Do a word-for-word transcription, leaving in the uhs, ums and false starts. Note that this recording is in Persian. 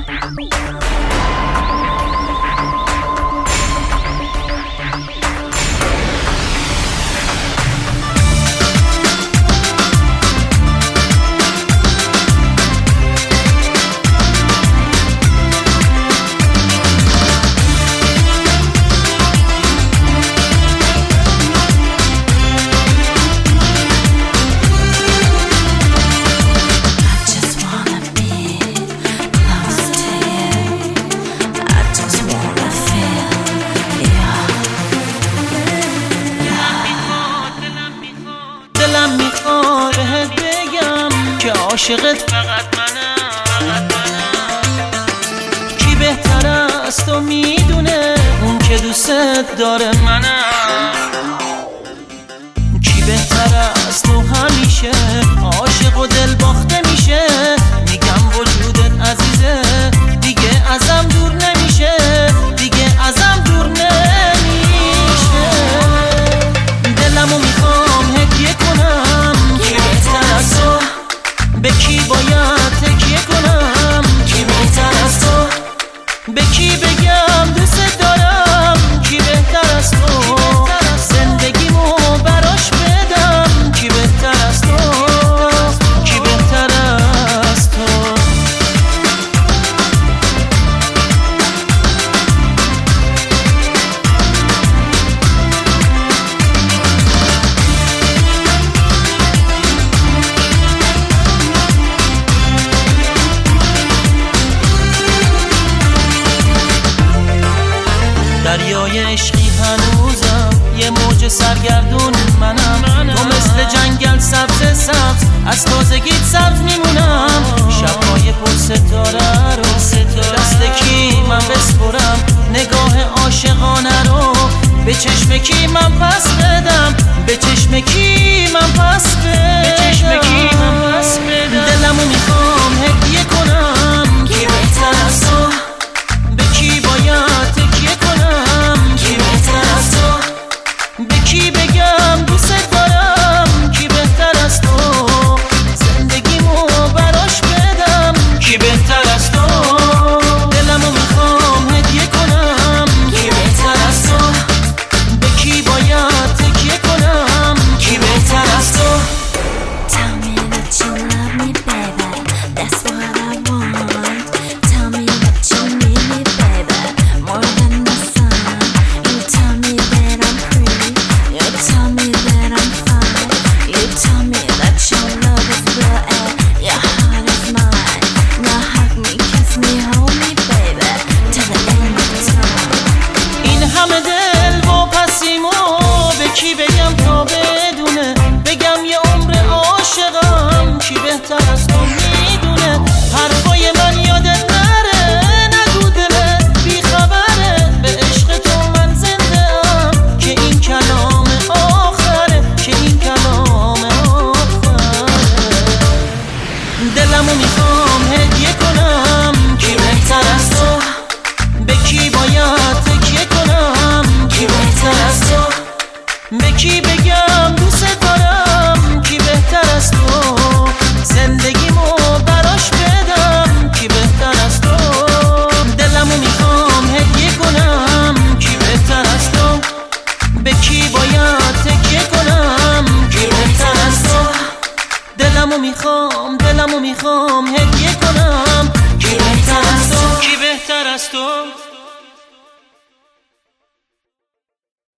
عاشقت فقط منم. کی بهتر است و میدونه اون که دوست داره منم. کی بهتر است و همیشه عاشق و دل باخته میشه. میگم وجودت عزیزه دیگه ازم دور نمیشه، دیگه ازم دور نمیشه. دلمو میخوام هدیه کنم، کی بهتر از تو؟ به کی باید تکیه کنم؟ کی بهتر از تو؟ به کی بگم دوست دارم؟ کی بهتر از تو؟ زندگیمو براش بدم. کی بهتر از تو؟ کی بهتر از تو؟ دریای عشقی هنوزم، یه موج سرگردون منم. تو مثل جنگل سبز سبز از تازگیت سبز میمونم. شبهای پر ستاره رو دست کی من بسپرم؟ نگاه عاشقانه رو به چشم کی من پس بدم؟ به چشم کی من پس بدم؟ دلمو میخوام هدیه کنم، کی بهتر از تو؟ به کی باید تکیه کنم؟ کی بهتر از تو؟ به کی بگم دوست دارم؟ کی بهتر از تو؟ زندگیمو براش بدم. کی بهتر از تو؟ دلمو میخوام هدیه کنم، کی بهتر از تو؟ به کی باید تکیه کنم؟ کی بهتر از تو؟ Tell me that you love me, baby. That's what I want. Tell me that you need me, baby, more than the sun. You tell me that I'm pretty. You tell me that I'm fine. You tell me that your love is real and your heart is mine. Now hug me, kiss me, hold me, baby, till the end of time. این همه دل و پسیمو به کی بگم تا بدونه؟ بگم یه عمر عاشقم، کی بهتر از تو میدونه؟ حرفای من یادت نره، نگو دلت بیخبره. به عشق تو من زنده ام، که این کلام آخره، که این کلام آخره. دلمو میخوام هدیه کنم، کی بهتر از تو؟ به کی باید تکیه کنم؟ کی بهتر از تو؟ به کی بگم دوست دارم؟ کی بهتر از تو؟ زندگیمو براش بدم. کی بهتر از تو؟ دلمو میخوام هدیه کنم، کی بهتر از تو؟ به کی باید تکیه کنم؟ کی بهتر از تو؟ دلمو میخوام دلمو میخوام هدیه کنم، کی بهتر از تو؟ کی بهتر از تو؟